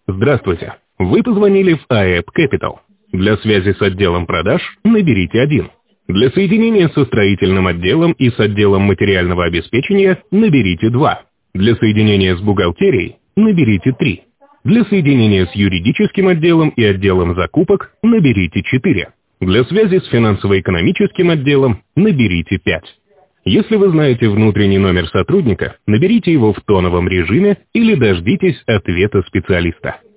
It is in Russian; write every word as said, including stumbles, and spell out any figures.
Здравствуйте. Вы позвонили в эй и пи Capital. Для связи с отделом продаж наберите один. Для соединения со строительным отделом и с отделом материального обеспечения наберите два. Для соединения с бухгалтерией наберите три. Для соединения с юридическим отделом и отделом закупок наберите четыре. Для связи с финансово-экономическим отделом наберите пять. Если вы знаете внутренний номер сотрудника, наберите его в тоновом режиме или дождитесь ответа специалиста.